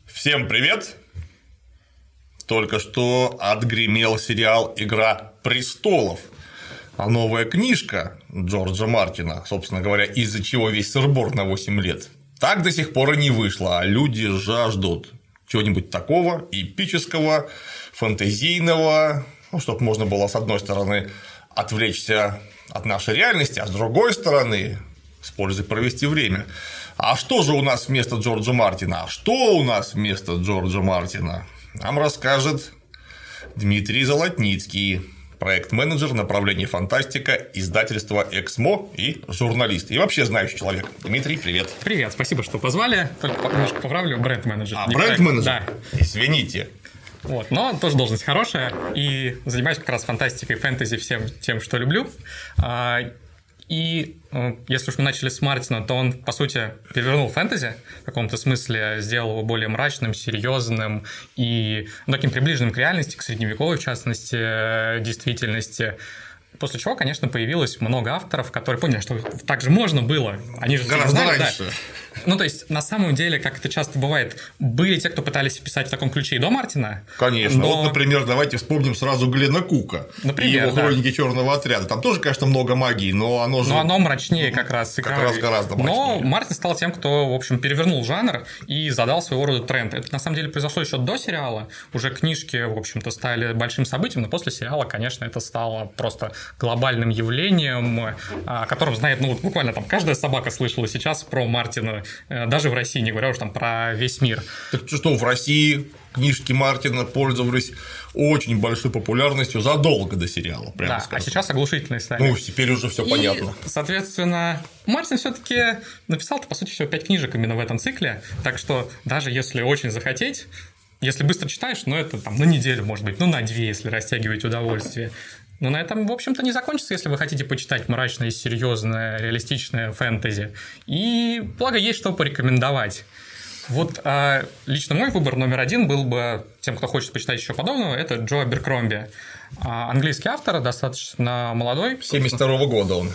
Всем привет! Только что отгремел сериал «Игра престолов», а новая книжка Джорджа Мартина, собственно говоря, из-за чего весь сыр-бор на 8 лет, так до сих пор и не вышла, а люди жаждут чего-нибудь такого эпического, фэнтезийного, чтобы можно было, с одной стороны, отвлечься от нашей реальности, а с другой стороны, с пользой провести время. А что же у нас вместо Джорджа Мартина? Нам расскажет Дмитрий Золотницкий, проект-менеджер направления фантастика, издательства «Эксмо» и журналист. И вообще знающий человек. Дмитрий, привет. Привет, спасибо, что позвали. Только немножко поправлю, бренд-менеджер. Бренд-менеджер? Да. Извините. Вот, но тоже должность хорошая, и занимаюсь как раз фантастикой, фэнтези, всем тем, что люблю. И если уж мы начали с Мартина, то он, по сути, перевернул фэнтези в каком-то смысле, сделал его более мрачным, серьезным и таким приближенным к реальности, к средневековой, в частности, действительности. После чего, конечно, появилось много авторов, которые поняли, что так же можно было. Они же гораздо знали, раньше. Да. Ну, то есть, на самом деле, как это часто бывает, были те, кто пытались писать в таком ключе и до Мартина. Конечно. Вот, например, давайте вспомним сразу Глена Кука и его «Хроники черного отряда». Там тоже, конечно, много магии, но оно же… Но оно мрачнее как раз. Как раз гораздо мрачнее. Но Мартин стал тем, кто, в общем, перевернул жанр и задал своего рода тренд. Это, на самом деле, произошло еще до сериала. Уже книжки, в общем-то, стали большим событием, но после сериала, конечно, это стало просто глобальным явлением, о котором знает, ну, вот буквально там каждая собака слышала сейчас про Мартина, даже в России, не говоря уж там про весь мир. Так что, в России книжки Мартина пользовались очень большой популярностью задолго до сериала, прямо да, скажем. А сейчас оглушительные стали. Ну, теперь уже все понятно. Соответственно, Мартин все-таки написал-то, по сути, всего 5 книжек именно в этом цикле, так что даже если очень захотеть, если быстро читаешь, ну, это там на неделю, может быть, ну, на 2, если растягивать удовольствие. Но на этом, в общем-то, не закончится, если вы хотите почитать мрачное, серьезное, реалистичное фэнтези. И благо есть что порекомендовать. Вот лично мой выбор номер 1 был бы тем, кто хочет почитать еще подобного, это Джо Аберкромби. Английский автор, достаточно молодой. 72-го года он.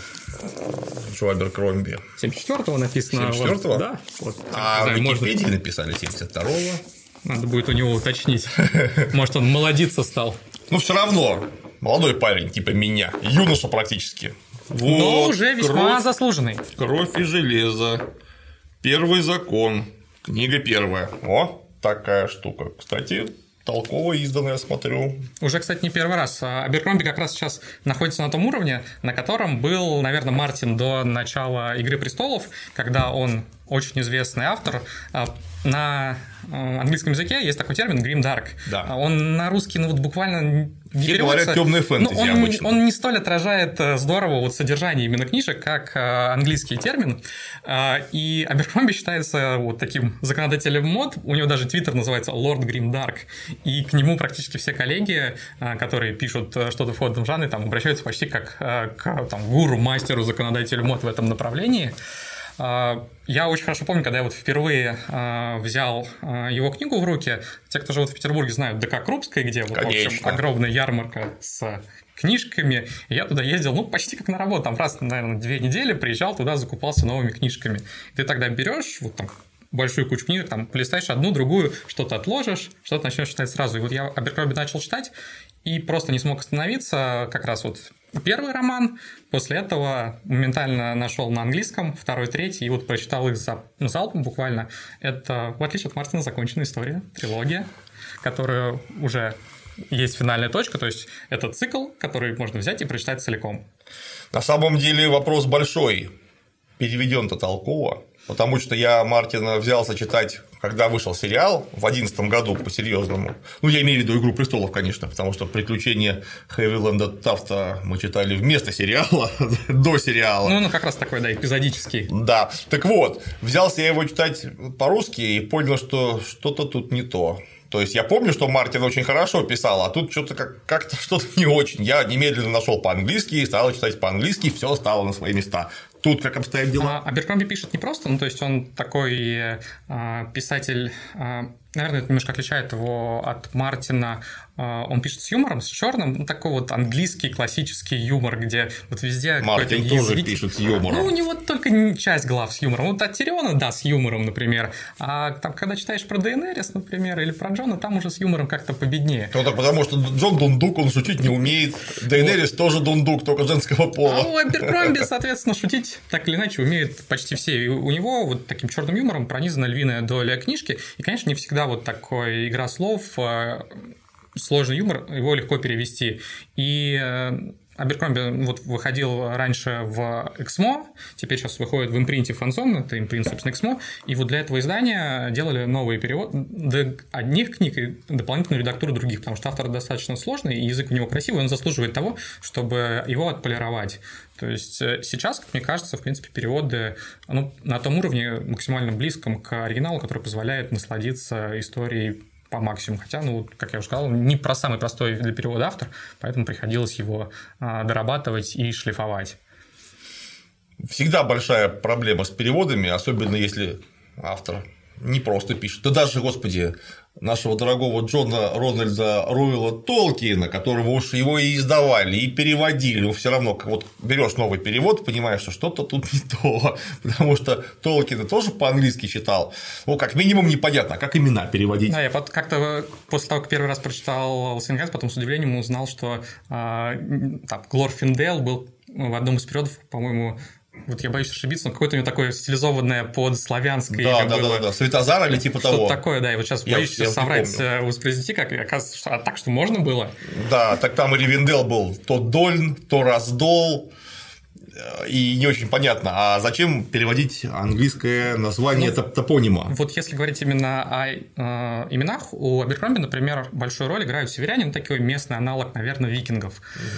Джо Аберкромби. 74-го написано. 74-го? Вот, да. Вот, в Википедии написали 72-го. Надо будет у него уточнить. Может, он молодиться стал. Ну, все равно. Молодой парень, типа меня. Юноша практически. Но уже весьма заслуженный. Кровь и железо. Первый закон. Книга первая. О, такая штука. Кстати, толково изданная, смотрю. Уже, кстати, не первый раз. Аберкромби как раз сейчас находится на том уровне, на котором был, наверное, Мартин до начала «Игры престолов», когда он очень известный автор. На английском языке есть такой термин «гримдарк». Да. Он на русский, ну, вот буквально не все переводится. говорят «темные фэнтези» обычно. Он не столь отражает здорово вот содержание именно книжек, как английский термин. И Аберкромби считается вот таким законодателем мод. У него даже твиттер называется «Лорд Гримдарк». И к нему практически все коллеги, которые пишут что-то в входном жанре, там, обращаются почти как к там, гуру, мастеру, законодателю мод в этом направлении. Я очень хорошо помню, когда я вот впервые взял его книгу в руки. Те, кто живут в Петербурге, знают ДК Крупской, где вот, в общем, огромная ярмарка с книжками. И я туда ездил, ну, почти как на работу. Там раз, наверное, 2 недели приезжал туда, закупался новыми книжками. Ты тогда берешь вот там большую кучу книжек, там, полистаешь одну, другую, что-то отложишь, что-то начнешь читать сразу. И вот я Аберкромби начал читать и просто не смог остановиться. Как раз вот первый роман, после этого моментально нашел на английском, 2-й, 3-й, и вот прочитал их залпом буквально. Это, в отличие от Мартина, законченная история, трилогия, которая уже есть финальная точка, то есть это цикл, который можно взять и прочитать целиком. На самом деле вопрос большой, переведен-то толково, потому что я Мартина взялся читать, когда вышел сериал в 2011 году по-серьезному. Ну, я имею в виду «Игру престолов», конечно, потому что «Приключения Хэвиленда Тафта» мы читали вместо сериала, до сериала. Ну, как раз такой, да, эпизодический. Да. Так вот, взялся я его читать по-русски и понял, что что-то тут не то. То есть я помню, что Мартин очень хорошо писал, а тут что-то как-то что-то не очень. Я немедленно нашел по-английски, стал читать по-английски, все стало на свои места. тут как обстоят дела? Аберкромби пишет не просто, ну, то есть он такой писатель, наверное, это немножко отличает его от Мартина. Он пишет с юмором, с черным, ну, такой вот английский классический юмор, где вот везде... Мартин тоже пишет с юмором. Ну, у него только часть глав с юмором. Вот от Тириона, да, с юмором, например. А там, когда читаешь про Дейенерис, например, или про Джона, там уже с юмором как-то победнее. Ну, так потому что Джон дундук, он шутить не умеет. Дейенерис тоже дундук, только женского пола. А у Аберкромби, соответственно, шутить так или иначе умеют почти все. И у него вот таким черным юмором пронизана львиная доля книжки. И, конечно, не всегда вот такой игра слов, сложный юмор, его легко перевести. И Аберкромби вот выходил раньше в Эксмо, теперь сейчас выходит в импринте Фанзон, это импринт, собственно, Эксмо, и вот для этого издания делали новые переводы одних книг и дополнительную редактуру других, потому что автор достаточно сложный, и язык у него красивый, он заслуживает того, чтобы его отполировать. То есть сейчас, как мне кажется, в принципе, переводы на том уровне максимально близком к оригиналу, который позволяет насладиться историей по максимуму. Хотя, как я уже сказал, не про самый простой для перевода автор, поэтому приходилось его дорабатывать и шлифовать. Всегда большая проблема с переводами, особенно если автор не просто пишет. Да даже, господи, нашего дорогого Джона Рональда Руэлла Толкиена, которого уж его и издавали, и переводили, но все равно, вот берешь новый перевод, понимаешь, что что-то тут не то, потому что Толкиена тоже по-английски читал, как минимум непонятно, а как имена переводить. Да, я как-то после того, как первый раз прочитал Лосингас, потом с удивлением узнал, что Глорфиндел был в одном из переводов, по-моему, вот я боюсь ошибиться, но какое-то у него такое стилизованное под славянское имя было. Да, Светозар или типа того. Что-то такое, да, и вот сейчас боюсь соврать, воспроизвести, как оказывается, что так, что можно было. Да, так там и Ривендел был то Дольн, то Раздол, и не очень понятно, а зачем переводить английское название топонима? Вот если говорить именно о именах, у Аберкромби, например, большую роль играют северяне, такой местный аналог, наверное, викингов.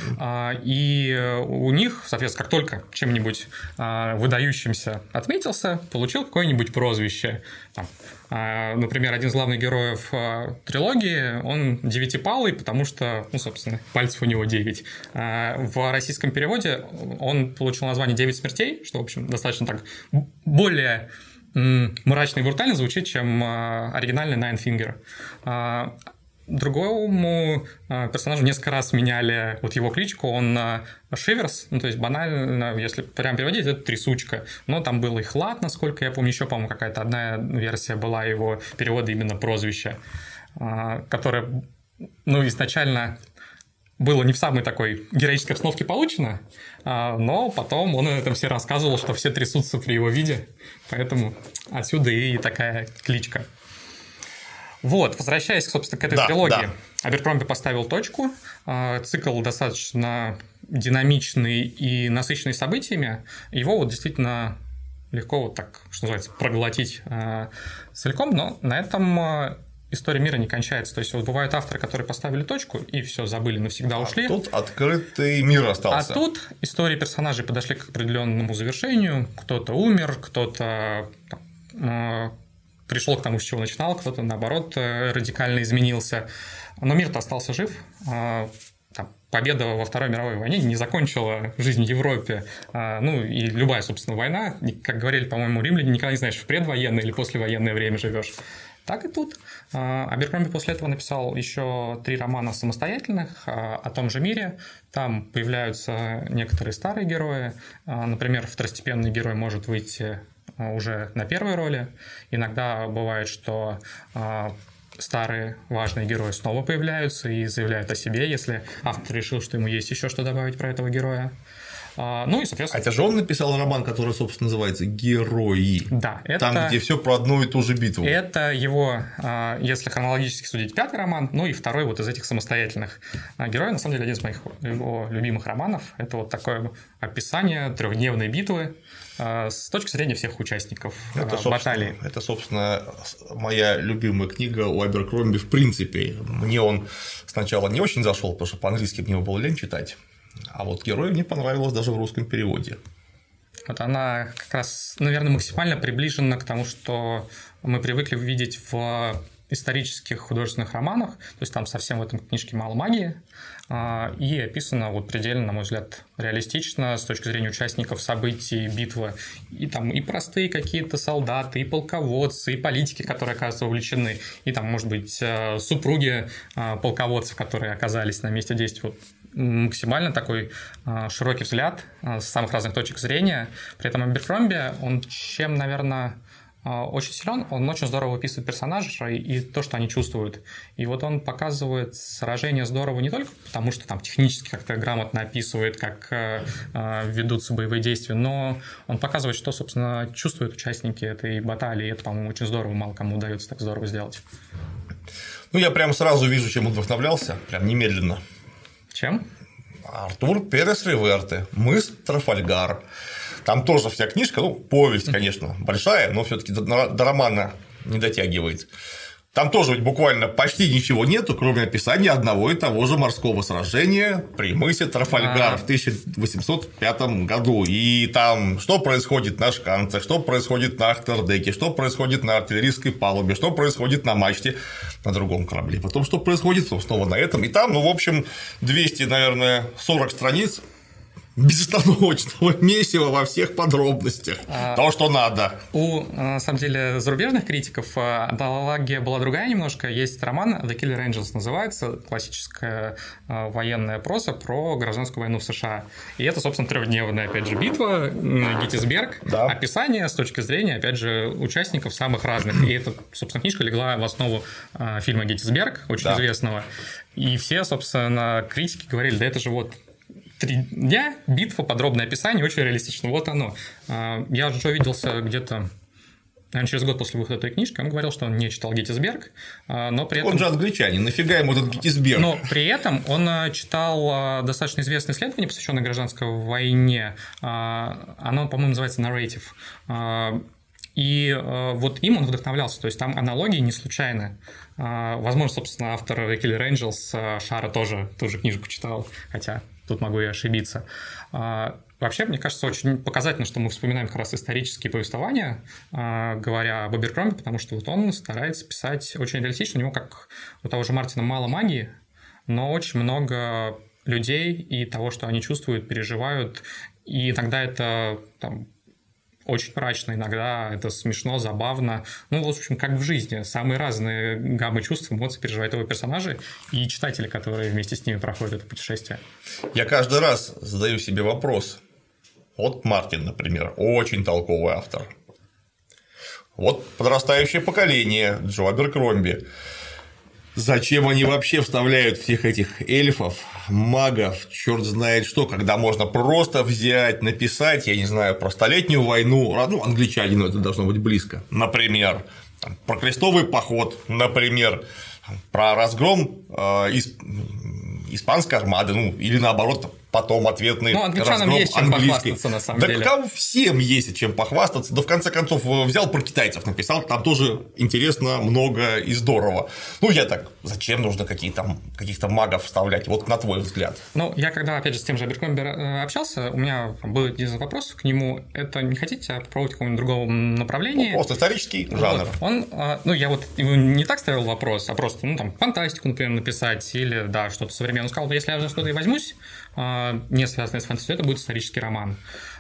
И у них, соответственно, как только чем-нибудь выдающимся отметился, получил какое-нибудь прозвище. Например, один из главных героев трилогии, он девятипалый, потому что, собственно, пальцев у него 9. В российском переводе он получил название «Девять смертей», что, в общем, достаточно так более мрачно и брутально звучит, чем оригинальный Nine Finger. Другому персонажу несколько раз меняли вот его кличку, он Шиверс, то есть банально, если прям переводить, это трясучка, но там был и Хлад, насколько я помню, еще, по-моему, какая-то одна версия была его перевода именно прозвища, которое, изначально было не в самой такой героической обстановке получено, но потом он этом все рассказывал, что все трясутся при его виде, поэтому отсюда и такая кличка. Вот, возвращаясь, собственно, к этой трилогии, Аберкромби поставил точку. Цикл достаточно динамичный и насыщенный событиями. Его вот действительно легко вот так, что называется, проглотить целиком, но на этом история мира не кончается. То есть вот бывают авторы, которые поставили точку и все забыли, навсегда ушли. А тут открытый мир остался. А тут истории персонажей подошли к определенному завершению. Кто-то умер, кто-то пришел к тому, с чего начинал, кто-то, наоборот, радикально изменился. Но мир-то остался жив. Победа во Второй мировой войне не закончила жизнь в Европе. И любая, собственно, война, как говорили, по-моему, римляне, никогда не знаешь, в предвоенное или послевоенное время живешь. Так и тут. Аберкромби после этого написал еще 3 романа самостоятельных о том же мире. Там появляются некоторые старые герои. Например, второстепенный герой может выйти уже на первой роли. Иногда бывает, что старые важные герои снова появляются и заявляют о себе, если автор решил, что ему есть еще что добавить про этого героя. И, соответственно... Это же он написал роман, который, собственно, называется «Герои». Да, это... Там, где все про одну и ту же битву. Это его, если хронологически судить, 5-й роман, и второй вот из этих самостоятельных героев. На самом деле, один из моих его любимых романов. Это вот такое описание 3-дневной битвы с точки зрения всех участников баталии. Это, собственно, моя любимая книга у Аберкромби в принципе. Мне он сначала не очень зашел, потому что по-английски мне было лень читать. А вот «Герой» мне понравилось даже в русском переводе. Вот она как раз, наверное, максимально приближена к тому, что мы привыкли видеть в исторических художественных романах, то есть там совсем в этом книжке мало магии, и описано вот предельно, на мой взгляд, реалистично с точки зрения участников событий битвы. И там и простые какие-то солдаты, и полководцы, и политики, которые оказываются вовлечены, и там, может быть, супруги полководцев, которые оказались на месте действия. Вот максимально такой широкий взгляд с самых разных точек зрения. При этом Аберкромби, он чем, наверное, очень силен, он очень здорово описывает персонажей и то, что они чувствуют. И вот он показывает сражение здорово не только потому, что там технически как-то грамотно описывает, как ведутся боевые действия, но он показывает, что, собственно, чувствуют участники этой баталии. И это, по-моему, очень здорово, мало кому удается так здорово сделать. Ну, я прям сразу вижу, чем он вдохновлялся, прям немедленно. Чем? Артур Перес Реверте, «Мыс Трафальгар». Там тоже вся книжка, ну, повесть, конечно, большая, но все-таки до романа не дотягивает. Там тоже ведь буквально почти ничего нету, кроме описания одного и того же морского сражения при мысе Трафальгар в 1805 году. И там что происходит на шканцах, что происходит на ахтердеке, что происходит на артиллерийской палубе, что происходит на мачте на другом корабле, потом что происходит снова на этом. И там, ну, в общем, 200, наверное, 40 страниц безостановочного месива во всех подробностях. То, что надо. На самом деле, зарубежных критиков аналогия была другая немножко. Есть роман «The Killer Angels» называется, классическая военная проза про гражданскую войну в США. И это, собственно, трехдневная, опять же, битва, Геттисберг, да. Описание с точки зрения, опять же, участников самых разных. И эта, собственно, книжка легла в основу фильма «Геттисберг», очень известного. И все, собственно, критики говорили, да это же вот 3 дня, битва, подробное описание, очень реалистично. Вот оно. Я уже увиделся где-то, наверное, через год после выхода этой книжки. Он говорил, что он не читал Геттисберг, но при этом... Он же англичанин, нафига ему этот Геттисберг? Но при этом он читал достаточно известное исследование, посвященное гражданской войне. Оно, по-моему, называется «Narrative». И вот им он вдохновлялся, то есть там аналогии не случайны. Возможно, собственно, автор The Killer Angels Шара тоже ту же книжку читал, хотя тут могу и ошибиться. Вообще, мне кажется, очень показательно, что мы вспоминаем как раз исторические повествования, говоря об Аберкромби, потому что вот он старается писать очень реалистично. У него, как у того же Мартина, мало магии, но очень много людей и того, что они чувствуют, переживают. И иногда это там очень мрачно, иногда это смешно, забавно. Ну, в общем, как в жизни. Самые разные гаммы чувств, эмоций переживают его персонажи и читатели, которые вместе с ними проходят это путешествие. Я каждый раз задаю себе вопрос. Вот Мартин, например, очень толковый автор. Вот подрастающее поколение Джо Аберкромби. Зачем они вообще вставляют всех этих эльфов, магов, черт знает что, когда можно просто взять, написать, я не знаю, про Столетнюю войну, ну, англичанину это должно быть близко, например, про крестовый поход, например, про разгром испанской армады, ну, или наоборот, потом ответный англичанам есть чем похвастаться, на самом деле. Да всем есть чем похвастаться, да в конце концов взял про китайцев, написал, там тоже интересно, много и здорово. Ну, я так, зачем нужно каких-то магов вставлять, вот на твой взгляд? Ну, я когда, опять же, с тем же Аберкромби общался, у меня был один вопрос к нему, это не хотите попробовать какого-нибудь другого направления? Ну, просто исторический жанр. Вот. Я вот его не так ставил вопрос, а просто, ну, там, фантастику, например, написать или, да, что-то современное. Он сказал, если я за что-то и возьмусь, не связанное с фэнтези, это будет исторический роман.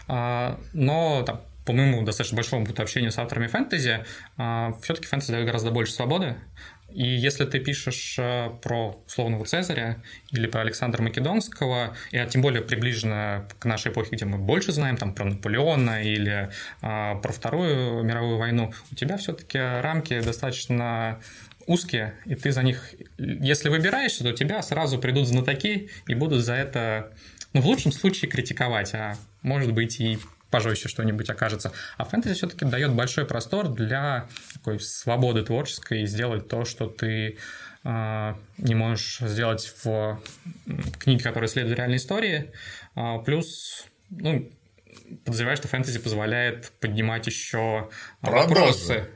Но там, по моему достаточно большому опыту общения с авторами фэнтези, все-таки фэнтези дает гораздо больше свободы. И если ты пишешь про условного Цезаря или про Александра Македонского, и тем более приближенно к нашей эпохе, где мы больше знаем там, про Наполеона или про Вторую мировую войну, у тебя все-таки рамки достаточно узкие, и ты за них, если выбираешься, то тебя сразу придут знатоки и будут за это, ну, в лучшем случае критиковать, а может быть и пожестче что-нибудь окажется. А фэнтези все-таки дает большой простор для такой свободы творческой и сделать то, что ты не можешь сделать в книге, которая следует реальной истории. Плюс, ну, подозреваю, что фэнтези позволяет поднимать еще вопросы.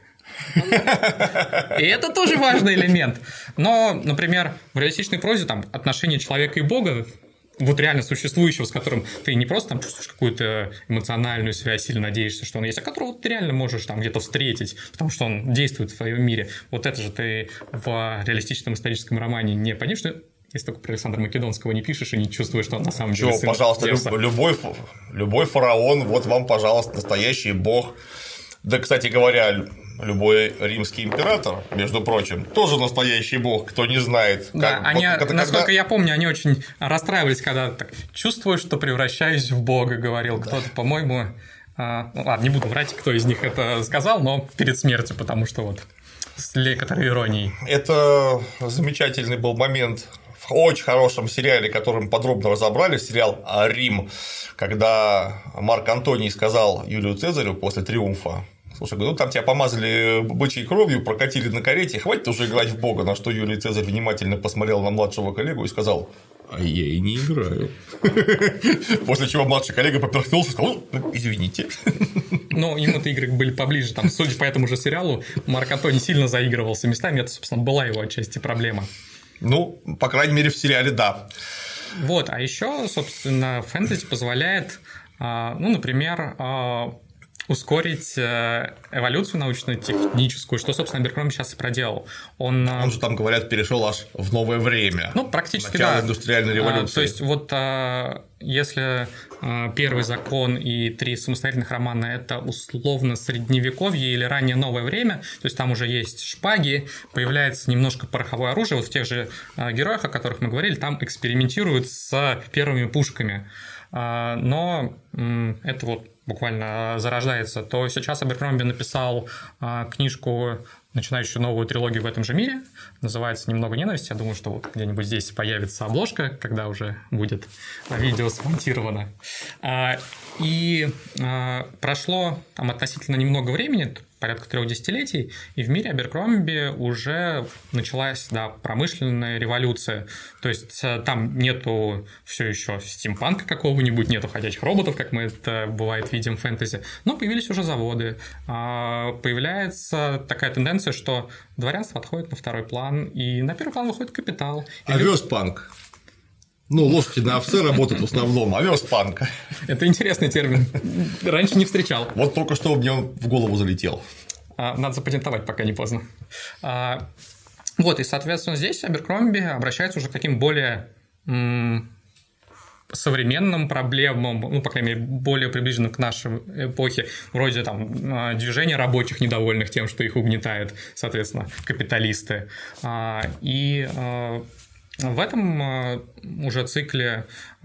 И это тоже важный элемент. Но, например, в реалистичной прозе там отношения человека и бога вот реально существующего, с которым ты не просто там чувствуешь какую-то эмоциональную связь, сильно надеешься, что он есть, а которого ты реально можешь там где-то встретить, потому что он действует в твоем мире. Вот это же ты в реалистичном историческом романе не пойдешь, если только про Александра Македонского не пишешь и не чувствуешь, что он на самом деле сын пожалуйста, Зевса. любой фараон, вот вам, пожалуйста, настоящий бог. Да, кстати говоря, любой римский император, между прочим, тоже настоящий бог, кто не знает. Да, насколько я помню, они очень расстраивались, когда так чувствую, что превращаюсь в бога, говорил кто-то, по-моему. Ладно, не буду врать, кто из них это сказал, но перед смертью, потому что вот с некоторой иронией. Это замечательный был момент в очень хорошем сериале, который мы подробно разобрали, сериал «Рим», когда Марк Антоний сказал Юлию Цезарю после триумфа: слушай, ну там тебя помазали бычьей кровью, прокатили на карете, хватит уже играть в бога. На что Юлий Цезарь внимательно посмотрел на младшего коллегу и сказал: а я и не играю. После чего младший коллега поперхнулся и сказал: извините. Но ему-то игры были поближе. Там, судя по этому же сериалу, Марк Антоний сильно заигрывался местами. Это, собственно, была его отчасти проблема. Ну, по крайней мере, в сериале да. Вот, а еще, собственно, фэнтези позволяет, например, ускорить эволюцию научно-техническую, что, собственно, Аберкромби сейчас и проделал. Он же там, говорят, перешел аж в новое время. Ну, практически, начало да. Индустриальной революции. То есть, вот если первый закон и 3 самостоятельных романа – это условно средневековье или раннее новое время, то есть там уже есть шпаги, появляется немножко пороховое оружие, вот в тех же героях, о которых мы говорили, там экспериментируют с первыми пушками. Но это вот буквально зарождается, то сейчас Аберкромби написал книжку, начинающую новую трилогию в этом же мире, называется «Немного ненависти». Я думаю, что вот где-нибудь здесь появится обложка, когда уже будет видео смонтировано. И прошло там относительно немного времени, порядка 3 десятилетий, и в мире Аберкромби уже началась, промышленная революция. То есть там нету все еще стимпанка какого-нибудь, нету ходячих роботов, как мы это бывает видим в фэнтези, но появились уже заводы. Появляется такая тенденция, что дворянство отходит на второй план, и на первый план выходит капитал. Овёспанк. Ну, лошади на овце работают в основном, овёспанк. Это интересный термин. Раньше не встречал. Вот только что мне он в голову залетел. Надо запатентовать, пока не поздно. Вот, и, соответственно, здесь Аберкромби обращается уже к таким более современным проблемам, ну, по крайней мере, более приближенным к нашей эпохе, вроде там движения рабочих, недовольных тем, что их угнетает, соответственно, капиталисты. И в этом уже цикле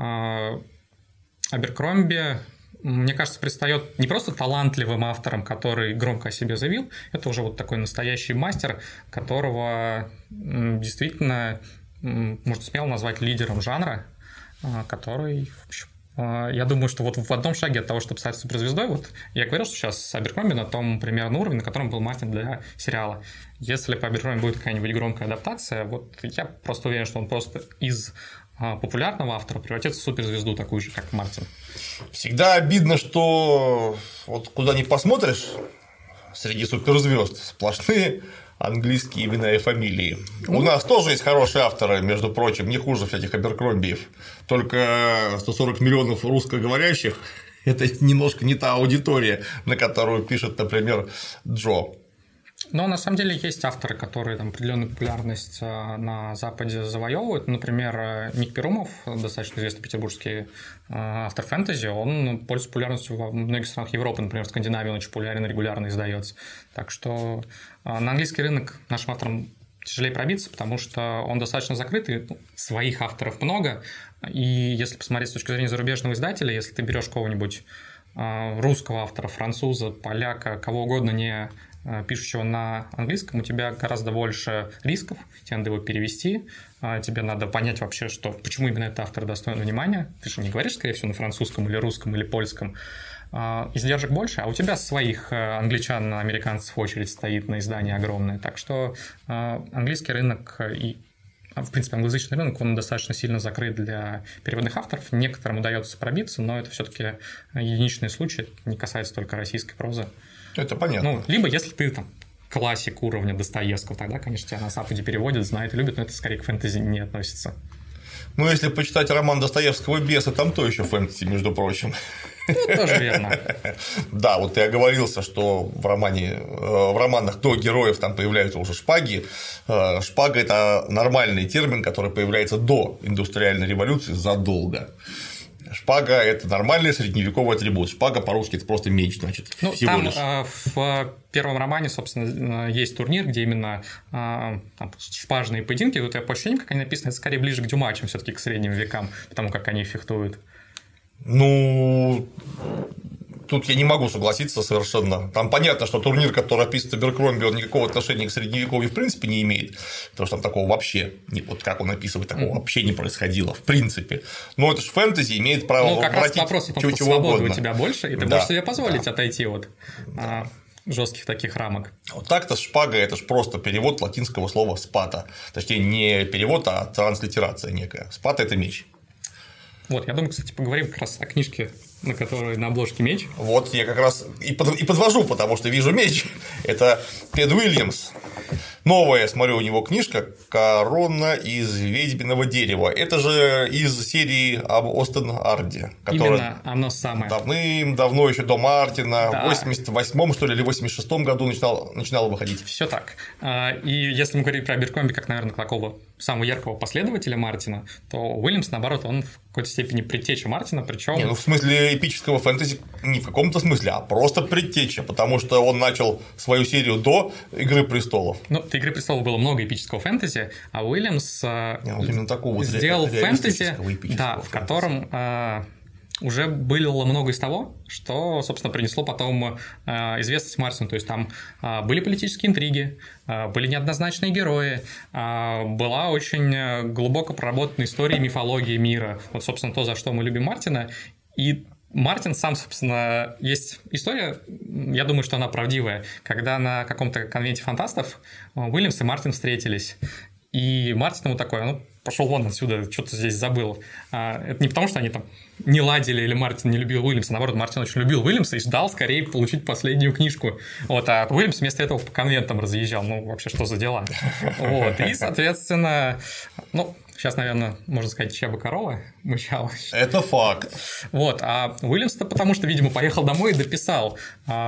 Аберкромби, мне кажется, предстает не просто талантливым автором, который громко о себе заявил, это уже вот такой настоящий мастер, которого действительно можно смело назвать лидером жанра, который, в общем, я думаю, что вот в одном шаге от того, чтобы стать суперзвездой, вот я говорил, что сейчас Аберкромби на том примерно уровне, на котором был мастер для сериала. Если по Аберкромби будет какая-нибудь громкая адаптация, вот я просто уверен, что он просто из популярного автора превратится в суперзвезду, такую же, как Мартин. Всегда обидно, что вот куда ни посмотришь, среди суперзвезд сплошные английские имена и фамилии. У нас тоже есть хорошие авторы, между прочим, не хуже всяких Аберкромбиев. Только 140 миллионов русскоговорящих – это немножко не та аудитория, на которую пишет, например, Джо. Но на самом деле есть авторы, которые там определенную популярность на Западе завоевывают. Например, Ник Перумов, достаточно известный петербургский автор фэнтези, он пользуется популярностью во многих странах Европы, например, в Скандинавии он очень популярен, регулярно издается. Так что на английский рынок нашим авторам тяжелее пробиться, потому что он достаточно закрытый, своих авторов много, и если посмотреть с точки зрения зарубежного издателя, если ты берешь кого-нибудь русского автора, француза, поляка, кого угодно, не пишущего на английском, у тебя гораздо больше рисков, тебе надо его перевести, тебе надо понять вообще, что, почему именно этот автор достоин внимания, ты же не говоришь, скорее всего, на французском или русском или польском, издержек больше, а у тебя своих англичан, американцев очередь стоит на издание огромное, так что английский рынок и в принципе, англоязычный рынок, он достаточно сильно закрыт для переводных авторов. Некоторым удается пробиться, но это все-таки единичные случаи, не касается только российской прозы. Это понятно. Ну, либо если ты там классик уровня Достоевского, тогда, конечно, тебя на Западе переводят, знают и любят, но это скорее к фэнтези не относится. Ну, если почитать роман Достоевского «Бесы», там то еще фэнтези, между прочим. Ну, тоже верно. Да, вот ты оговорился, что в романах до героев там появляются уже шпаги. Шпага – это нормальный термин, который появляется до индустриальной революции задолго. Шпага – это нормальный средневековый атрибут. Шпага по-русски – это просто меч, значит, ну, всего там, лишь. В первом романе, собственно, есть турнир, где именно там, шпажные поединки. Вот я по ощущениям, как они написаны, это скорее ближе к Дюма, чем все-таки к средним векам, потому как они фехтуют. Ну, тут я не могу согласиться совершенно. Там понятно, что турнир, который описан Аберкромби, он никакого отношения к средневековью в принципе не имеет, потому что там такого вообще, вот как он описывает, такого вообще не происходило в принципе. Но это же фэнтези, имеет право как раз вопрос, потому что свободы у тебя больше, и ты можешь себе позволить отойти от жестких таких рамок. Вот так-то шпага – это же просто перевод латинского слова «спата». Точнее, не перевод, а транслитерация некая. Спата – это меч. Вот, я думаю, кстати, поговорим как раз о книжке, на которой на обложке меч. Вот я как раз и подвожу, потому что вижу меч. Это Тед Уильямс. Новая, смотрю, у него книжка «Корона из ведьминого дерева». Это же из серии об Остен-Арде. Именно оно самое. Давным-давно, еще до Мартина, в 88-м, что ли, или 86-м году начинало выходить. Все так. И если мы говорим про Аберкромби как, наверное, такого самого яркого последователя Мартина, то Уильямс, наоборот, он в какой-то степени предтеча Мартина, причем. Не, ну в смысле эпического фэнтези не в каком-то смысле, а просто предтеча, потому что он начал свою серию до «Игры престолов». Ну, до «Игры престолов» было много эпического фэнтези, а Уильямс именно такого сделал фэнтези, да, в котором уже было много из того, что, собственно, принесло потом известность Мартину. То есть там были политические интриги, были неоднозначные герои, была очень глубоко проработанная история и мифология мира. Вот, собственно, то, за что мы любим Мартина. И Мартин сам, собственно, есть история, я думаю, что она правдивая, когда на каком-то конвенте фантастов Уильямс и Мартин встретились. И Мартин ему такой: ну, пошел вон отсюда, что-то здесь забыл. Это не потому, что они там не ладили или Мартин не любил Уильямса, наоборот, Мартин очень любил Уильямса и ждал скорее получить последнюю книжку. Вот, а Уильямс вместо этого по конвентам разъезжал. Ну, вообще, что за дела? Вот, и, соответственно, ну, сейчас, наверное, можно сказать, чья бы корова мычала. Это факт. Вот, а Уильямс-то потому что, видимо, поехал домой и дописал.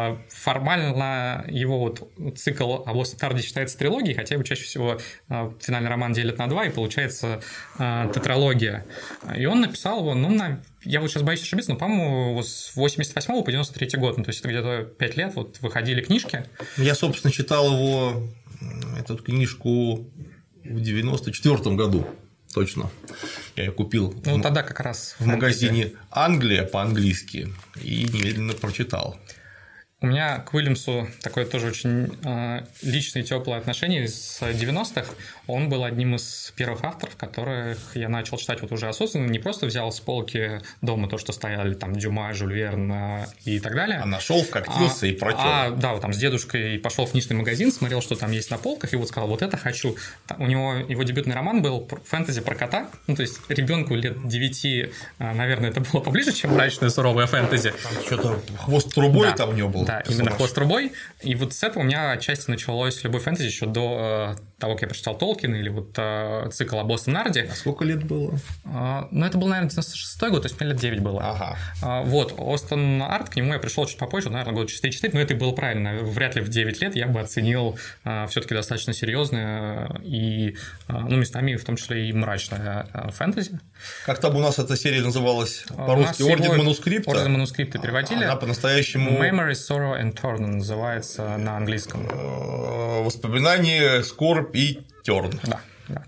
Формально его вот цикл об Остен-Арде считается трилогией, хотя его чаще всего финальный роман делят на два, и получается тетралогия. И он написал его, ну, я вот сейчас боюсь ошибиться, но, по-моему, с 88 по 93 год, ну, то есть это где-то 5 лет вот выходили книжки. Я, собственно, читал эту книжку в 94 году. Точно. Я ее купил тогда как раз в магазине «Англия» по-английски и немедленно прочитал. У меня к Уильямсу такое тоже очень личное и теплое отношение с 90-х. Он был одним из первых авторов, которых я начал читать вот уже осознанно, не просто взял с полки дома то, что стояли там Дюма, Жюль Верн и так далее. А нашел, вкатился и прочел. Да, вот там с дедушкой пошел в книжный магазин, смотрел, что там есть на полках, и вот сказал: вот это хочу. У него его дебютный роман был фэнтези про кота, ну то есть ребенку лет 9, наверное, это было поближе, чем мрачное суровое фэнтези. Там что-то хвост трубой там у него был. Да, именно хвост трубой. И вот с этого у меня отчасти началось любовь фэнтези еще до того, как я прочитал Толкина или вот цикл об Остен-Арде. А сколько лет было? Ну, это был, наверное, 96-й год, то есть мне лет 9 было. Ага. Вот, Остен-Ард, к нему я пришел чуть попозже, наверное, года 4-4, но это и было правильно. Вряд ли в 9 лет я бы оценил все-таки достаточно серьезное и, ну, местами в том числе и мрачное фэнтези. Как там у нас эта серия называлась по-русски? «Орден манускрипта». «Орден манускрипта» переводили. Она по-настоящему... Memory, Sorrow and Turn называется на английском. Воспоминания, скорбь и терн. Да.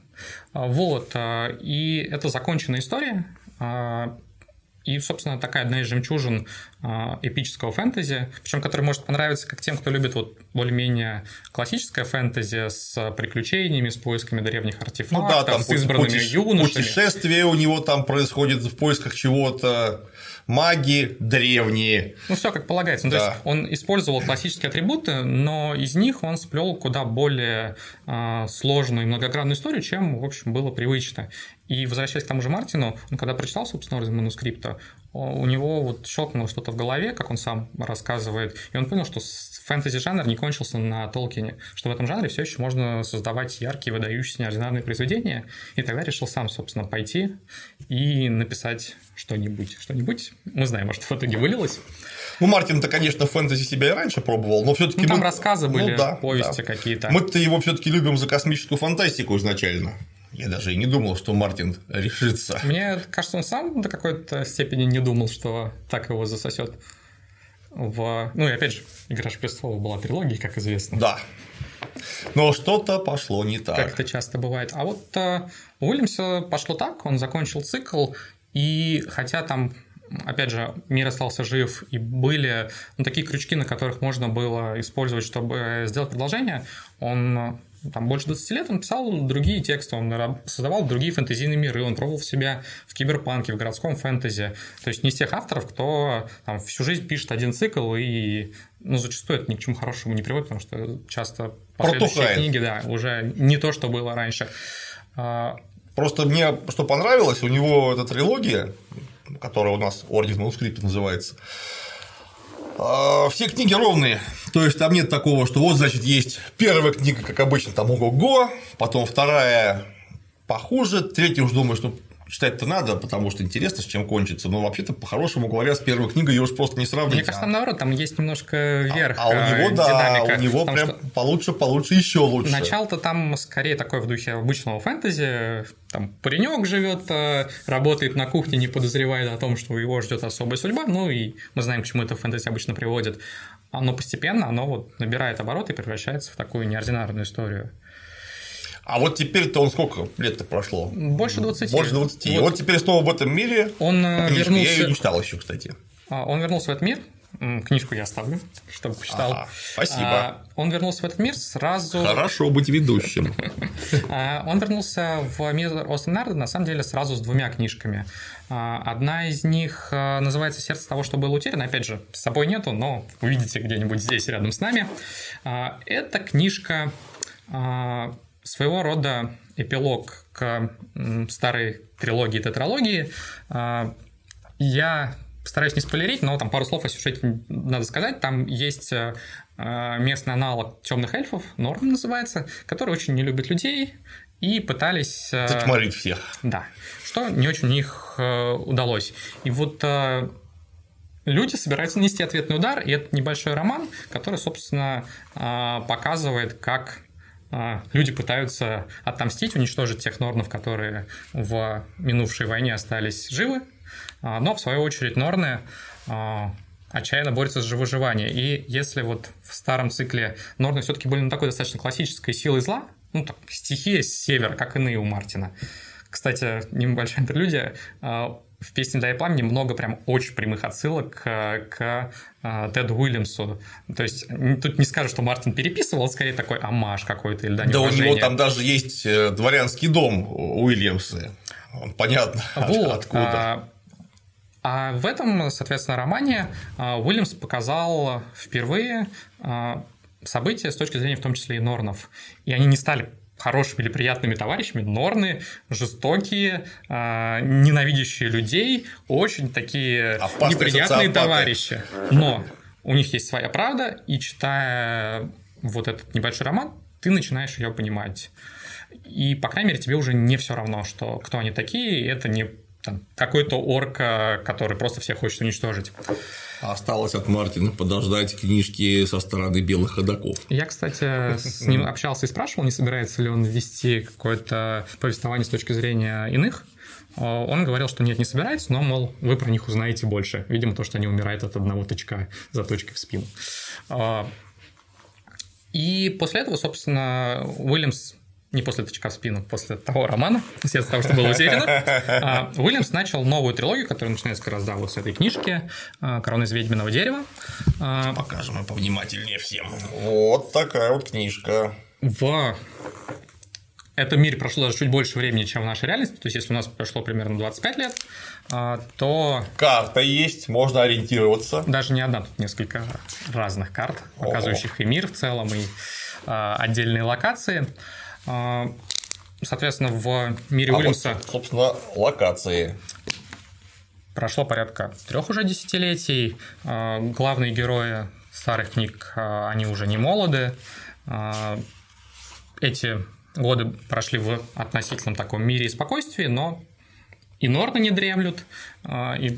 Вот. И это законченная история. И, собственно, такая одна из жемчужин эпического фэнтези, причем который может понравиться как тем, кто любит вот более-менее классическое фэнтези с приключениями, с поисками древних артефактов, ну да, там с избранными юношами. Путешествие у него там происходит в поисках чего-то, маги древние. Ну, все как полагается. Ну, да. То есть он использовал классические атрибуты, но из них он сплел куда более сложную и многогранную историю, чем, в общем, было привычно. И возвращаясь к тому же Мартину, он когда прочитал, собственно, «Орден манускрипта», у него вот щелкнуло что-то в голове, как он сам рассказывает, и он понял, что фэнтези-жанр не кончился на Толкине, что в этом жанре все еще можно создавать яркие, выдающиеся, неординарные произведения, и тогда решил сам, собственно, пойти и написать что-нибудь. Мы знаем, во что в итоге вылилось. Ну, Мартин-то, конечно, в фэнтези себя и раньше пробовал, но все-таки там рассказы были, повести какие-то. Мы-то его все-таки любим за космическую фантастику изначально. Я даже и не думал, что Мартин решится. Мне кажется, он сам до какой-то степени не думал, что так его засосет. Ну и опять же, «Игра престолов» была трилогией, как известно. Да. Но что-то пошло не так. Как это часто бывает. А вот у Уильямса пошло так, он закончил цикл, и хотя там, опять же, мир остался жив, и были такие крючки, на которых можно было использовать, чтобы сделать продолжение, он там больше 20 лет он писал другие тексты, он создавал другие фэнтезийные миры, он пробовал себя в киберпанке, в городском фэнтези. То есть не из тех авторов, кто там всю жизнь пишет один цикл, и зачастую это ни к чему хорошему не приводит, потому что часто последующие книги, уже не то, что было раньше. Просто мне что понравилось, у него эта трилогия, которая у нас «Орден манускрипта» называется, все книги ровные, то есть там нет такого, что вот, значит, есть первая книга, как обычно, там ого-го, потом вторая похуже, третью уж думаю, что читать-то надо, потому что интересно, с чем кончится, но вообще-то, по-хорошему говоря, с первой книгой ее уж просто не сравнить. Мне кажется, там наоборот, там есть немножко вверх у него, динамика. У него прям получше, еще лучше. Начало-то там скорее такое в духе обычного фэнтези, там паренек живет, работает на кухне, не подозревает о том, что его ждет особая судьба, ну и мы знаем, к чему это фэнтези обычно приводит. Но постепенно оно вот набирает обороты и превращается в такую неординарную историю. А вот теперь-то он сколько лет-то прошло? Больше 20. Больше 20. И вот теперь снова в этом мире. Он вернулся... Я ее не читал еще, кстати. Он вернулся в этот мир. Книжку я оставлю, чтобы почитал. Спасибо. Он вернулся в этот мир сразу... Хорошо быть ведущим. Он вернулся в мир Остенарда, на самом деле, сразу с двумя книжками. Одна из них называется «Сердце того, что было утеряно». Опять же, с собой нету, но увидите где-нибудь здесь, рядом с нами. Это книжка... своего рода эпилог к старой трилогии и тетралогии. Я стараюсь не спойлерить, но там пару слов о сюжете надо сказать. Там есть местный аналог темных эльфов, Норн называется, которые очень не любят людей и пытались... Затьмарить всех. Да, что не очень у них удалось. И вот... люди собираются нести ответный удар, и это небольшой роман, который, собственно, показывает, как люди пытаются отомстить, уничтожить тех норнов, которые в минувшей войне остались живы, но, в свою очередь, норны отчаянно борются за выживание. И если вот в старом цикле норны все-таки были такой достаточно классической силой зла, так, стихия с севера, как иные у Мартина. Кстати, небольшая интерлюдия. В «Песне «Дай пламени» много прям очень прямых отсылок к Теду Уильямсу. То есть тут не скажу, что Мартин переписывал, скорее такой оммаж какой-то или да, у него там даже есть дворянский дом Уильямса. Понятно, откуда. А в этом, соответственно, романе Уильямс показал впервые события с точки зрения, в том числе, и норнов. И они не стали хорошими или приятными товарищами. Норны жестокие, ненавидящие людей, очень такие опасные неприятные социопаты. Товарищи. Но у них есть своя правда, и читая вот этот небольшой роман, ты начинаешь ее понимать. И, по крайней мере, тебе уже не все равно, что кто они такие, это не какой-то орк, который просто всех хочет уничтожить. Осталось от Мартина подождать книжки со стороны белых ходоков. Я, кстати, с ним общался и спрашивал, не собирается ли он вести какое-то повествование с точки зрения иных. Он говорил, что нет, не собирается, но, мол, вы про них узнаете больше. Видимо, то, что они умирают от одного тычка за точкой в спину. И после этого, собственно, Уильямс... Не после тычка в спину, после того романа, «Сердце того, что было утеряно», Уильямс начал новую трилогию, которая начинается как раз вот с этой книжки «Корона из ведьминого дерева». Покажем ее повнимательнее всем. Вот такая вот книжка. В этом мире прошло даже чуть больше времени, чем в нашей реальности. То есть, если у нас прошло примерно 25 лет, то... Карта есть, можно ориентироваться. Даже не одна, тут несколько разных карт, показывающих и мир в целом, и отдельные локации. Соответственно, в мире Уильямса... Вот, собственно, локации. прошло порядка 3 уже десятилетий. Главные герои старых книг, они уже не молоды. Эти годы прошли в относительном таком мире и спокойствии, но и Норны не дремлют, и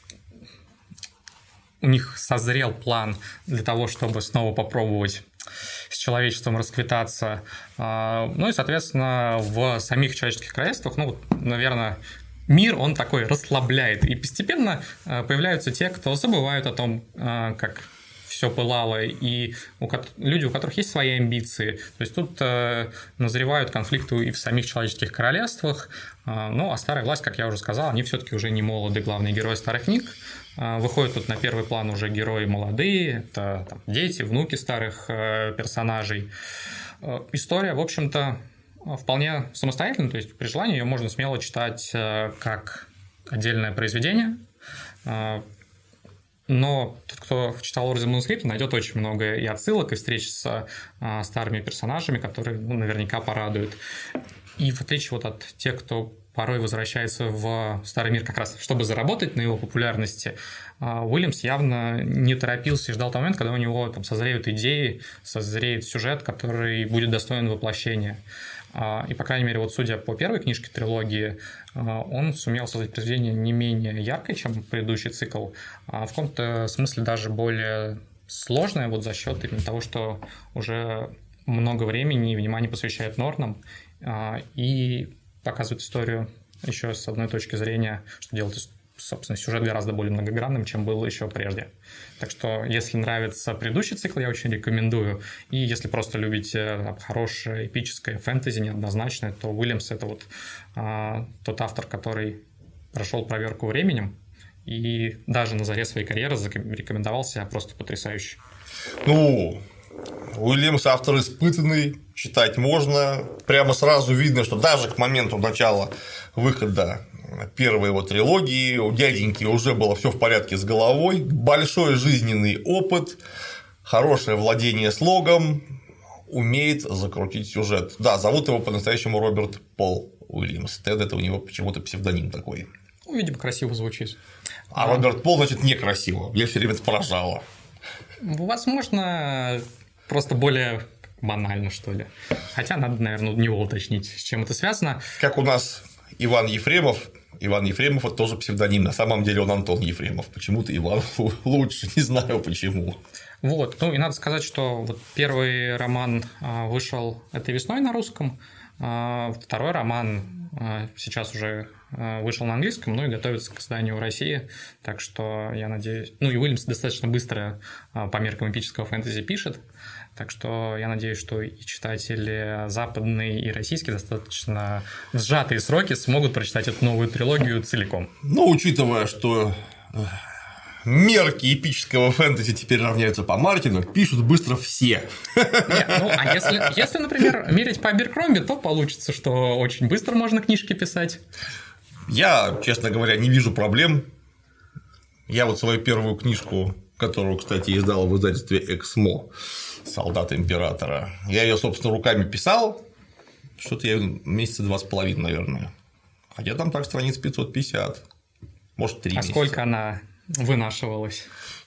у них созрел план для того, чтобы снова попробовать с человечеством расквитаться. Ну и, соответственно, в самих человеческих королевствах, наверное, мир, он такой расслабляет. И постепенно появляются те, кто забывают о том, как все пылало, и люди, у которых есть свои амбиции. То есть тут назревают конфликты и в самих человеческих королевствах. Ну, а старая власть, как я уже сказал, они все-таки уже не молоды, главные герои старых книг. Выходят тут на первый план уже герои молодые, это дети, внуки старых персонажей. История, в общем-то, вполне самостоятельная, то есть при желании ее можно смело читать как отдельное произведение. Но тот, кто читал Origins Manuscript, найдет очень много и отсылок, и встреч с старыми персонажами, которые наверняка порадуют. И в отличие от тех, кто порой возвращается в старый мир как раз, чтобы заработать на его популярности, Уильямс явно не торопился и ждал того момента, когда у него созреют идеи, созреет сюжет, который будет достоин воплощения. И, по крайней мере, судя по первой книжке трилогии, он сумел создать произведение не менее яркое, чем предыдущий цикл, а в каком-то смысле даже более сложное за счет именно того, что уже много времени и внимания посвящает Норнам и показывает историю еще с одной точки зрения, что делает, собственно, сюжет гораздо более многогранным, чем был еще прежде. Так что, если нравится предыдущий цикл, я очень рекомендую. И если просто любите хорошее эпическое фэнтези, неоднозначное, то Уильямс — это тот автор, который прошел проверку временем и даже на заре своей карьеры рекомендовал себя просто потрясающе. Уильямс автор испытанный, читать можно. Прямо сразу видно, что даже к моменту начала выхода первой его трилогии у дяденьки уже было все в порядке с головой, большой жизненный опыт, хорошее владение слогом, умеет закрутить сюжет. Да, зовут его по-настоящему Роберт Пол Уильямс. Это у него почему-то псевдоним такой. Видимо, красиво звучит. А Роберт Пол, значит, некрасиво. Меня все время это поражало. Возможно, просто более банально, что ли. Хотя надо, наверное, у него уточнить, с чем это связано. Как у нас Иван Ефремов. Иван Ефремов – это тоже псевдоним. На самом деле он Антон Ефремов. Почему-то Иван лучше, не знаю почему. И надо сказать, что первый роман вышел этой весной на русском, второй роман сейчас уже вышел на английском, и готовится к изданию в России, так что я надеюсь... и Уильямс достаточно быстро по меркам эпического фэнтези пишет, так что я надеюсь, что и читатели западные, и российские достаточно в сжатые сроки смогут прочитать эту новую трилогию целиком. Учитывая, что мерки эпического фэнтези теперь равняются по Мартину, пишут быстро все. Если, например, мерить по Аберкромби, то получится, что очень быстро можно книжки писать. Я, честно говоря, не вижу проблем. Я свою первую книжку, которую, кстати, издал в издательстве «Эксмо», «Солдат императора», я ее, собственно, руками писал, что-то я месяца 2,5, наверное. Хотя там так страниц 550, может, 3 месяца. А сколько она вынашивалась?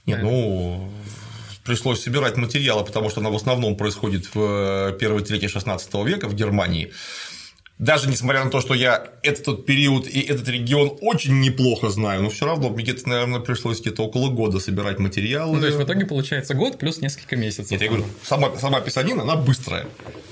Пришлось собирать материалы, потому что она в основном происходит в первой трети 16 века в Германии. Даже несмотря на то, что я этот период и этот регион очень неплохо знаю, но все равно мне наверное, пришлось около года собирать материалы. То есть в итоге получается год плюс несколько месяцев. Нет, я говорю, сама писанина, она быстрая.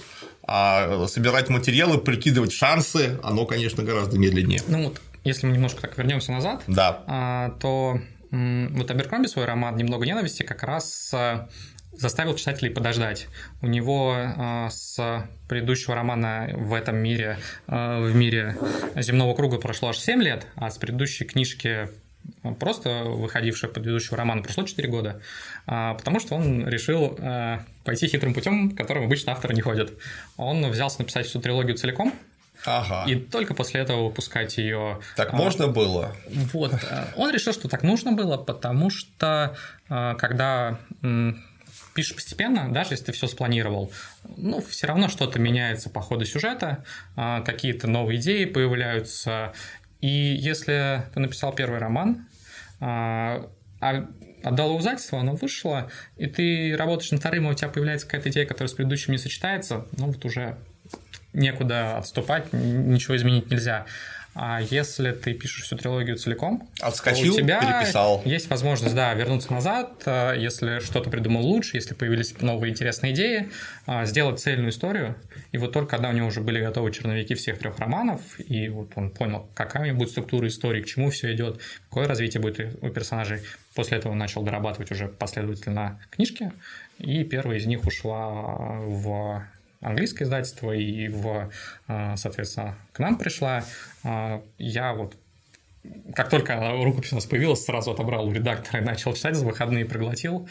А собирать материалы, прикидывать шансы, оно, конечно, гораздо медленнее. Если мы немножко так вернемся назад, да. То Аберкромби свой роман «Немного ненависти» как раз заставил читателей подождать. У него с предыдущего романа в этом мире, в мире «Земного круга» прошло аж 7 лет, а с предыдущей книжки, просто выходившей предыдущего романа, прошло 4 года, потому что он решил пойти хитрым путем, которым обычно авторы не ходят. Он взялся написать всю трилогию целиком, и только после этого выпускать ее. Так можно было? Он решил, что так нужно было, потому что когда пишешь постепенно, даже если ты все спланировал, все равно что-то меняется по ходу сюжета, какие-то новые идеи появляются. И если ты написал первый роман, отдал издательство, оно вышло, и ты работаешь над вторым, а у тебя появляется какая-то идея, которая с предыдущим не сочетается, ну вот уже некуда отступать, ничего изменить нельзя. А если ты пишешь всю трилогию целиком, отскочил, то у тебя переписал. Есть возможность, да, вернуться назад, если что-то придумал лучше, если появились новые интересные идеи, сделать цельную историю. И вот только когда у него уже были готовы черновики всех 3 романов, и вот он понял, какая у него будет структура истории, к чему все идет, какое развитие будет у персонажей. После этого он начал дорабатывать уже последовательно книжки, и первая из них ушла в английское издательство и, соответственно, к нам пришла. Я вот, как только рукопись у нас появилась, сразу отобрал у редактора и начал читать, за выходные проглотил.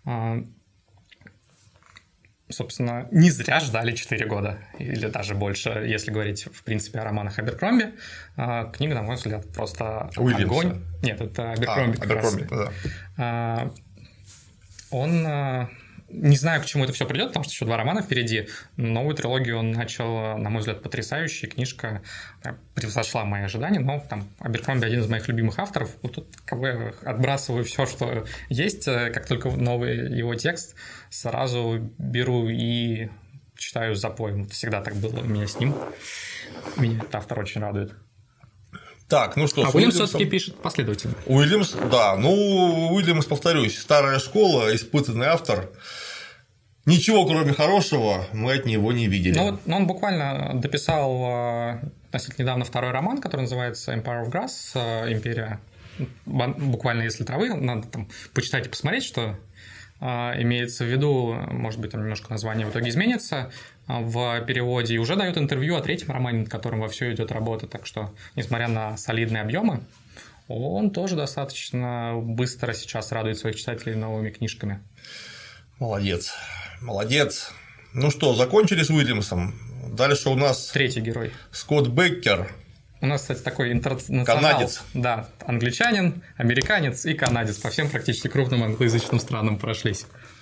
Собственно, не зря ждали 4 года, или даже больше, если говорить, в принципе, о романах Аберкромби. Книга, на мой взгляд, просто Уильямса. Огонь. Нет, это Аберкромби. Аберкромби, да. Он... Не знаю, к чему это все придет, потому что еще 2 романа впереди. Новую трилогию он начал, на мой взгляд, потрясающая. Книжка превзошла мои ожидания, но там Аберкромби один из моих любимых авторов. Вот тут как бы отбрасываю все, что есть. Как только новый его текст, сразу беру и читаю с запоем. Это всегда так было у меня с ним. Меня этот автор очень радует. Так, ну что, Уильямс все-таки пишет последовательно. Уильямс, да. Уильямс, повторюсь, старая школа, испытанный автор. Ничего, кроме хорошего, мы от него не видели. Ну, он буквально дописал относительно недавно 2-й роман, который называется Empire of Grass, Империя. Буквально если травы, надо там почитать и посмотреть, что имеется в виду. Может быть, там немножко название в итоге изменится в переводе, и уже дает интервью о 3-м романе, над которым вовсю идет работа. Так что, несмотря на солидные объемы, он тоже достаточно быстро сейчас радует своих читателей новыми книжками. Молодец. Ну что, закончили с Уильямсом. Дальше у нас 3-й герой. Скотт Беккер. У нас, кстати, такой интернационал. Канадец. Да, англичанин, американец и канадец. По всем практически крупным англоязычным странам прошлись.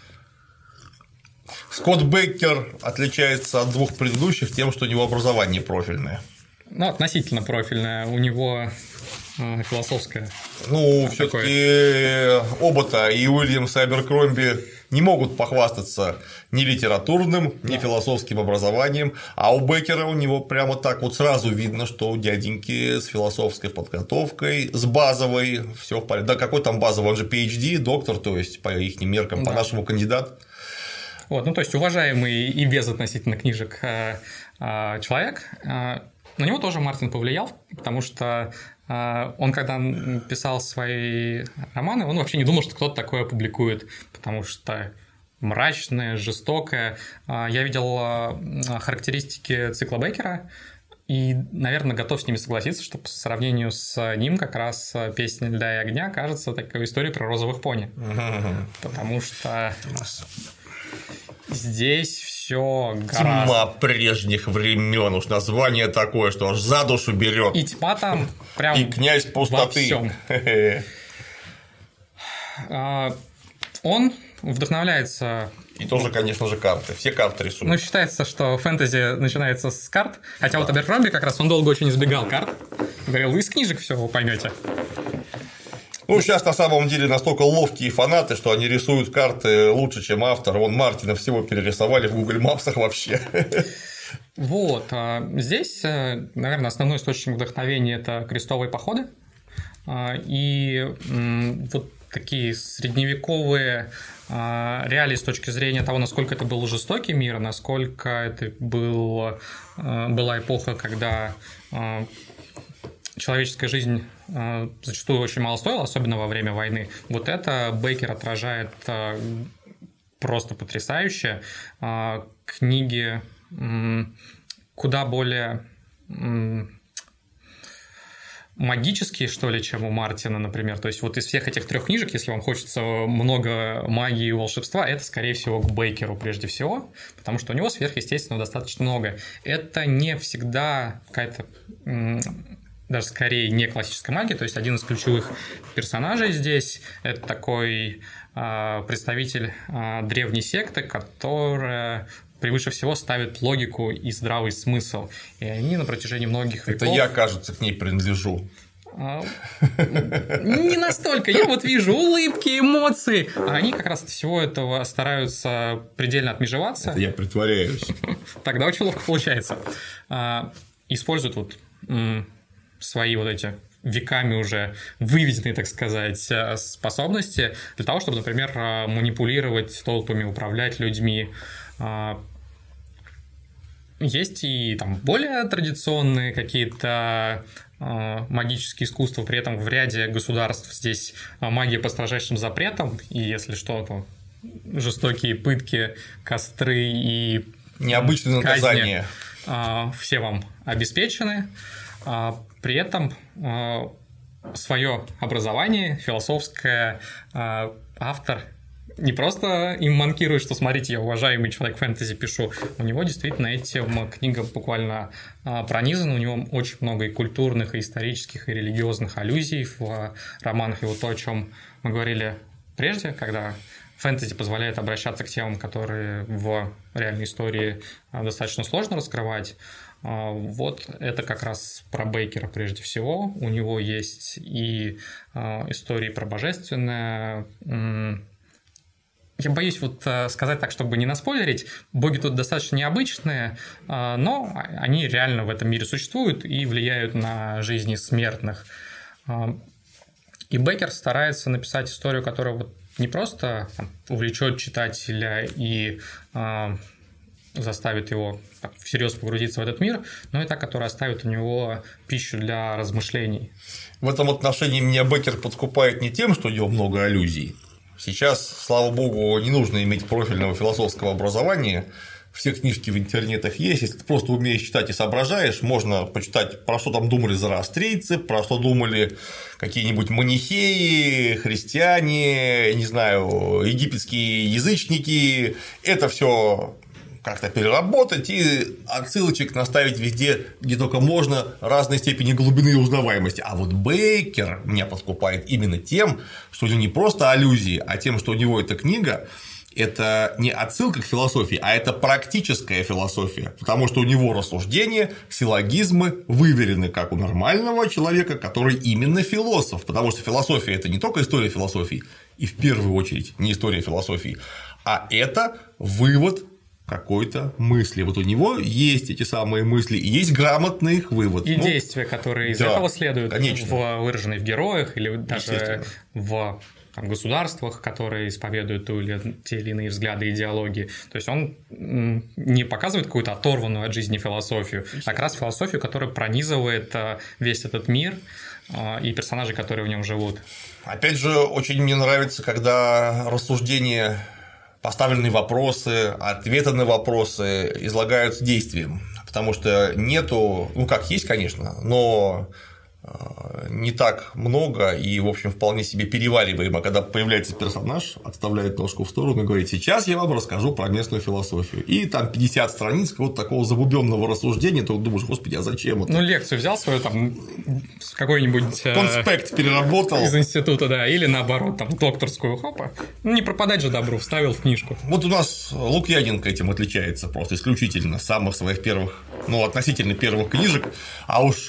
Скотт Беккер отличается от 2 предыдущих тем, что у него образование профильное. Ну, относительно профильное. У него философское. Ну, все-таки оба-то, и Уильямс, и Аберкромби, не могут похвастаться ни литературным, ни философским образованием, а у Беккера у него прямо так вот сразу видно, что у дяденьки с философской подготовкой, с базовой, все в порядке. Да, какой там базовый, он же PhD, доктор, то есть по их меркам, по нашему кандидат. Вот, ну, то есть, уважаемый и без относительно книжек человек. На него тоже Мартин повлиял, потому что он, когда писал свои романы, он вообще не думал, что кто-то такое опубликует, потому что мрачное, жестокое. Я видел характеристики цикла Беккера, и, наверное, готов с ними согласиться, что по сравнению с ним как раз «Песня льда и огня» кажется такой историей про розовых пони. Потому что здесь все гораздо... Тьма прежних времен, уж название такое, что аж за душу берет. И тьма там прям и князь пустоты. Он вдохновляется... И тоже, конечно же, карты. Все карты рисуют. Ну, считается, что фэнтези начинается с карт. Хотя вот Аберкромби как раз он долго очень избегал карт. Говорил, вы из книжек все вы поймете. Ну, сейчас на самом деле настолько ловкие фанаты, что они рисуют карты лучше, чем автор. Вон Мартина всего перерисовали в Google Мапсах вообще. Вот. Здесь, наверное, основной источник вдохновения – это крестовые походы. И вот такие средневековые реалии с точки зрения того, насколько это был жестокий мир, насколько это была эпоха, когда человеческая жизнь зачастую очень мало стоила, особенно во время войны. Вот это Беккер отражает просто потрясающе. Книги куда более магические, что ли, чем у Мартина, например. То есть, вот из всех этих 3 книжек, если вам хочется много магии и волшебства, это, скорее всего, к Беккеру прежде всего, потому что у него сверхъестественного достаточно много. Это не всегда какая-то... даже скорее не классическая магия, то есть один из ключевых персонажей здесь – это такой представитель древней секты, которая превыше всего ставит логику и здравый смысл. И они на протяжении многих веков… Это я, кажется, к ней принадлежу. Не настолько. Я вот вижу улыбки, эмоции. А они как раз от всего этого стараются предельно отмежеваться. Это я притворяюсь. Тогда очень ловко получается. Используют вот свои вот эти веками уже выведенные, так сказать, способности для того, чтобы, например, манипулировать толпами, управлять людьми. Есть и там более традиционные какие-то магические искусства, при этом в ряде государств здесь магия под строжайшим запретом, и если что, то жестокие пытки, костры и необычные наказания все вам обеспечены. При этом свое образование философское автор не просто им манкирует, что смотрите, я уважаемый человек фэнтези пишу, у него действительно этим книга буквально пронизана, у него очень много и культурных, и исторических, и религиозных аллюзий в романах, и вот то, о чем мы говорили прежде, когда фэнтези позволяет обращаться к темам, которые в реальной истории достаточно сложно раскрывать. Вот это как раз про Бейкера прежде всего. У него есть и истории про божественное. Я боюсь вот сказать так, чтобы не наспойлерить. Боги тут достаточно необычные, но они реально в этом мире существуют и влияют на жизни смертных. И Бейкер старается написать историю, которая вот не просто увлечет читателя и заставит его всерьез погрузиться в этот мир, но и та, которая оставит у него пищу для размышлений. В этом отношении меня Бейкер подкупает не тем, что у него много аллюзий. Сейчас, слава богу, не нужно иметь профильного философского образования. Все книжки в интернетах есть. Если ты просто умеешь читать и соображаешь, можно почитать, про что там думали зороастрийцы, про что думали какие-нибудь манихеи, христиане, не знаю, египетские язычники. Это все как-то переработать и отсылочек наставить везде, где только можно, разной степени глубины и узнаваемости. А вот Бейкер меня подкупает именно тем, что у него не просто аллюзии, а тем, что у него эта книга – это не отсылка к философии, а это практическая философия, потому что у него рассуждения, силлогизмы выверены как у нормального человека, который именно философ, потому что философия – это не только история философии, и в первую очередь не история философии, а это вывод какой-то мысли. Вот у него есть эти самые мысли, и есть грамотный их вывод. И действия, которые из этого следуют, выраженные в героях или даже в государствах, которые исповедуют те или иные взгляды и идеологии. То есть он не показывает какую-то оторванную от жизни философию, а как раз философию, которая пронизывает весь этот мир и персонажи, которые в нем живут. Опять же, очень мне нравится, когда рассуждения, поставленные вопросы, ответы на вопросы излагаются действием, потому что нету, ну как есть, конечно, но не так много и, в общем, вполне себе перевариваемо, когда появляется персонаж, отставляет ножку в сторону и говорит: сейчас я вам расскажу про местную философию. И там 50 страниц вот такого забубенного рассуждения, ты думаешь: господи, а зачем это? Ну, лекцию взял свою там какой-нибудь конспект переработал из института, да, или наоборот, там докторскую, хопа, не пропадать же добру, вставил в книжку. Вот у нас Лукьяненко этим отличается просто исключительно с самых своих первых, ну, относительно первых книжек, а уж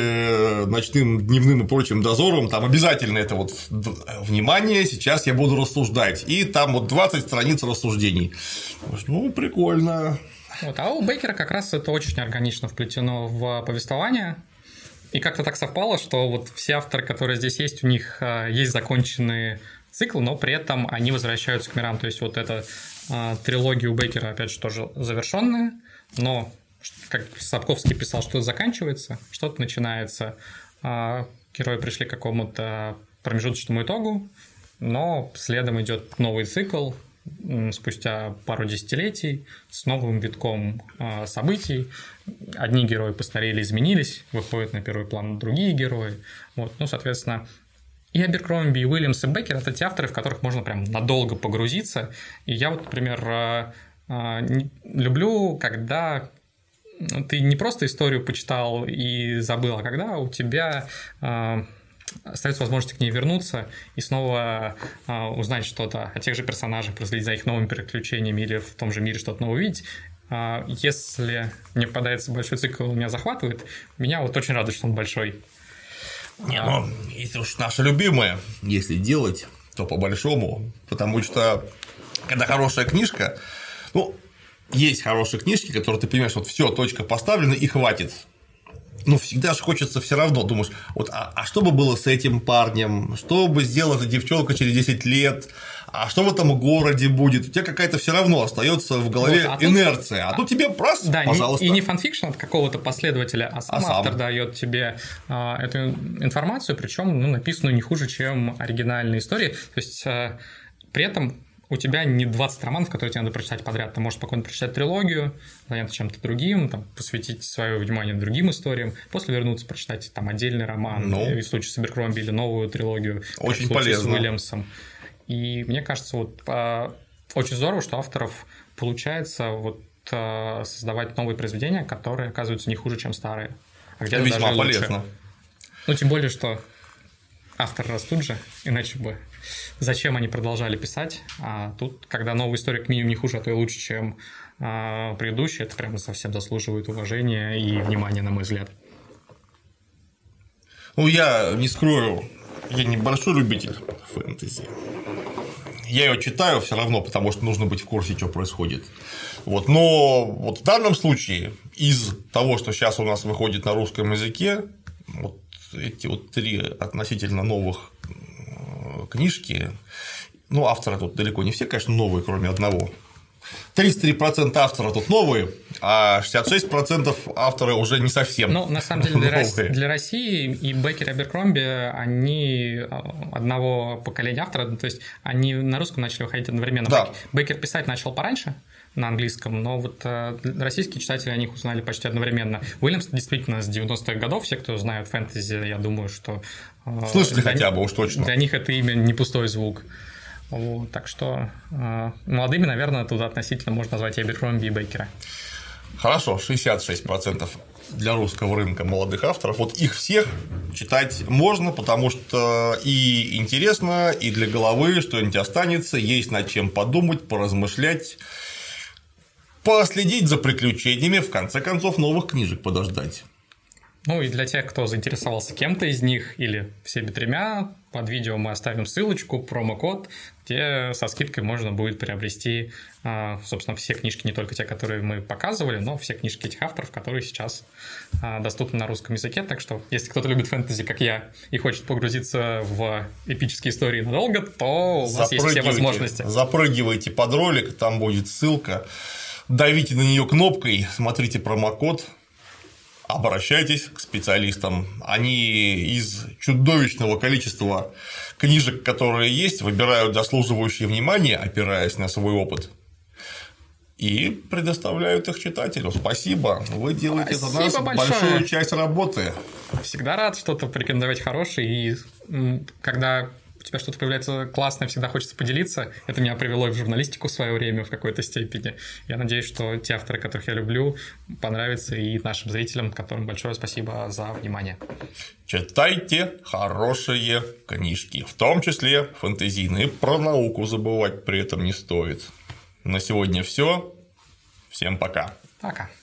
к ночным, дневным и прочим дозорам там обязательно это вот внимание, сейчас я буду рассуждать, и там вот 20 страниц рассуждений. Ну, прикольно. Вот, а у Бейкера как раз это очень органично вплетено в повествование. И как-то так совпало, что вот все авторы, которые здесь есть, у них есть законченный цикл, но при этом они возвращаются к мирам. То есть вот эта трилогия у Бейкера, опять же, тоже завершенная, но как Сапковский писал, что-то заканчивается, что-то начинается. Герои пришли к какому-то промежуточному итогу, но следом идет новый цикл спустя пару десятилетий с новым витком событий. Одни герои постарели, изменились, выходят на первый план другие герои. Вот, ну, соответственно, и Аберкромби, и Уильямс, и Бейкер – это те авторы, в которых можно прям надолго погрузиться. И я вот, например, люблю, когда ты не просто историю почитал и забыл, а когда у тебя остается возможность к ней вернуться и снова узнать что-то о тех же персонажах, проследить за их новыми приключениями или в том же мире что-то новое увидеть. Если мне попадается большой цикл, он меня захватывает, меня вот очень радует, что он большой. Не, ну, если уж наше любимое, если делать, то по-большому, потому что, когда хорошая книжка, ну, есть хорошие книжки, которые ты понимаешь, вот все, точка поставлена и хватит. Ну, всегда же хочется все равно, думаешь, вот, а что бы было с этим парнем, что бы сделала эта девчонка через 10 лет, а что в этом городе будет, у тебя какая-то все равно остается в голове вот, инерция, а тут тебе просто, да, пожалуйста. И не фанфикшн от какого-то последователя, а сам автор дает тебе эту информацию, причем написанную не хуже, чем оригинальные истории, то есть при этом у тебя не 20 романов, которые тебе надо прочитать подряд. Ты можешь спокойно прочитать трилогию, заняться чем-то другим, там, посвятить свое внимание другим историям, после вернуться прочитать там отдельный роман, в случае с Аберкромби, или новую трилогию, очень в полезно. С Уильямсом. И мне кажется, вот очень здорово, что авторов получается вот создавать новые произведения, которые оказываются не хуже, чем старые. А где-то весьма даже полезно. Лучше. Ну, тем более, что авторы растут же, иначе бы зачем они продолжали писать, а тут, когда новая история к минимум не хуже, а то и лучше, чем предыдущая, это прямо совсем заслуживает уважения и внимания, на мой взгляд. Ну, я не скрою, я небольшой любитель фэнтези. Я ее читаю все равно, потому что нужно быть в курсе, что происходит. Вот, но вот в данном случае из того, что сейчас у нас выходит на русском языке, вот эти вот 3 относительно новых книжки, ну, авторы тут далеко не все, конечно, новые, кроме одного. 33% автора тут новые, а 66% авторы уже не совсем новые. Ну, на самом деле, для России и Беккер и Аберкромби, они одного поколения авторов, то есть они на русском начали выходить одновременно. Да. Беккер писать начал пораньше на английском, но вот российские читатели о них узнали почти одновременно. Уильямс действительно с 90-х годов, все, кто знают фэнтези, я думаю, что… Слышали хотя бы, уж точно. Для них это имя не пустой звук. Вот, так что молодыми, наверное, туда относительно можно назвать и Аберкромби, и Беккера. Хорошо, 66% для русского рынка молодых авторов. Вот их всех читать можно, потому что и интересно, и для головы что-нибудь останется, есть над чем подумать, поразмышлять, последить за приключениями, в конце концов, новых книжек подождать. Ну и для тех, кто заинтересовался кем-то из них или всеми 3, под видео мы оставим ссылочку, промокод, где со скидкой можно будет приобрести, собственно, все книжки, не только те, которые мы показывали, но все книжки этих авторов, которые сейчас доступны на русском языке. Так что, если кто-то любит фэнтези, как я, и хочет погрузиться в эпические истории надолго, то у вас есть все возможности. Запрыгивайте под ролик, там будет ссылка, давите на нее кнопкой, смотрите промокод. Обращайтесь к специалистам. Они из чудовищного количества книжек, которые есть, выбирают заслуживающие внимания, опираясь на свой опыт, и предоставляют их читателю. Спасибо, вы делаете за нас большую часть работы. Всегда рад что-то порекомендовать хорошее, и когда у тебя что-то появляется классное, всегда хочется поделиться. Это меня привело и в журналистику в свое время в какой-то степени. Я надеюсь, что те авторы, которых я люблю, понравятся и нашим зрителям, которым большое спасибо за внимание. Читайте хорошие книжки, в том числе фэнтезийные. Про науку забывать при этом не стоит. На сегодня все. Всем пока. Пока.